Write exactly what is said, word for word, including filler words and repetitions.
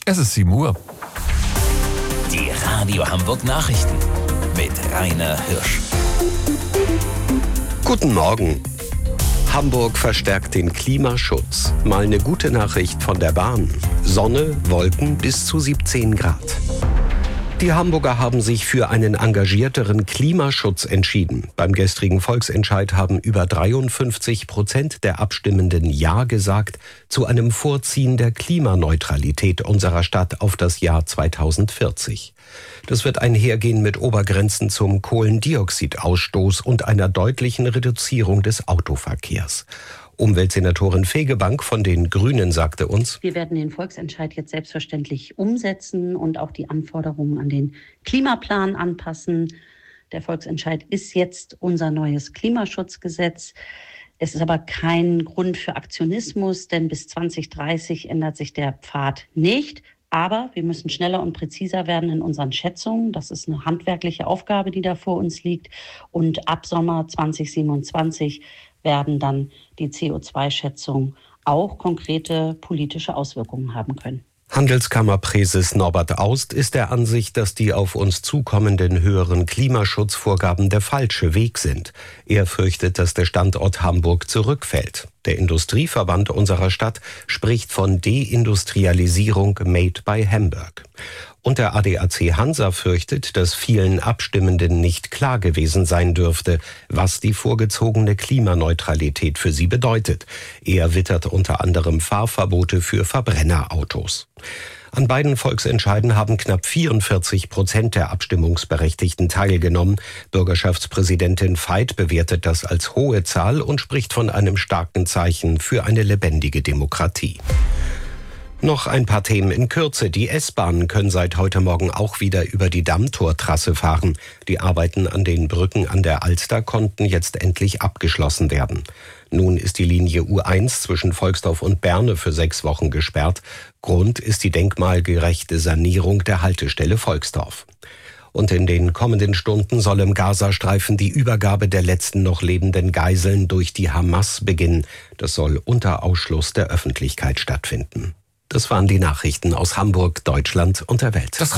Es ist sieben Uhr. Die Radio Hamburg Nachrichten mit Rainer Hirsch. Guten Morgen. Hamburg verstärkt den Klimaschutz. Mal eine gute Nachricht von der Bahn. Sonne, Wolken bis zu siebzehn Grad. Die Hamburger haben sich für einen engagierteren Klimaschutz entschieden. Beim gestrigen Volksentscheid haben über dreiundfünfzig Prozent der Abstimmenden Ja gesagt zu einem Vorziehen der Klimaneutralität unserer Stadt auf das Jahr zweitausendvierzig. Das wird einhergehen mit Obergrenzen zum Kohlendioxidausstoß und einer deutlichen Reduzierung des Autoverkehrs. Umweltsenatorin Fegebank von den Grünen sagte uns: Wir werden den Volksentscheid jetzt selbstverständlich umsetzen und auch die Anforderungen an den Klimaplan anpassen. Der Volksentscheid ist jetzt unser neues Klimaschutzgesetz. Es ist aber kein Grund für Aktionismus, denn bis zwanzig dreißig ändert sich der Pfad nicht. Aber wir müssen schneller und präziser werden in unseren Schätzungen. Das ist eine handwerkliche Aufgabe, die da vor uns liegt. Und ab Sommer zwanzig siebenundzwanzig werden dann die C O zwei Schätzungen auch konkrete politische Auswirkungen haben können. Handelskammerpräses Norbert Aust ist der Ansicht, dass die auf uns zukommenden höheren Klimaschutzvorgaben der falsche Weg sind. Er fürchtet, dass der Standort Hamburg zurückfällt. Der Industrieverband unserer Stadt spricht von Deindustrialisierung made by Hamburg. Und der A D A C Hansa fürchtet, dass vielen Abstimmenden nicht klar gewesen sein dürfte, was die vorgezogene Klimaneutralität für sie bedeutet. Er wittert unter anderem Fahrverbote für Verbrennerautos. An beiden Volksentscheiden haben knapp vierundvierzig Prozent der Abstimmungsberechtigten teilgenommen. Bürgerschaftspräsidentin Veit bewertet das als hohe Zahl und spricht von einem starken Zeichen für eine lebendige Demokratie. Noch ein paar Themen in Kürze. Die S-Bahnen können seit heute Morgen auch wieder über die Dammtortrasse fahren. Die Arbeiten an den Brücken an der Alster konnten jetzt endlich abgeschlossen werden. Nun ist die Linie U eins zwischen Volksdorf und Berne für sechs Wochen gesperrt. Grund ist die denkmalgerechte Sanierung der Haltestelle Volksdorf. Und in den kommenden Stunden soll im Gazastreifen die Übergabe der letzten noch lebenden Geiseln durch die Hamas beginnen. Das soll unter Ausschluss der Öffentlichkeit stattfinden. Das waren die Nachrichten aus Hamburg, Deutschland und der Welt. Das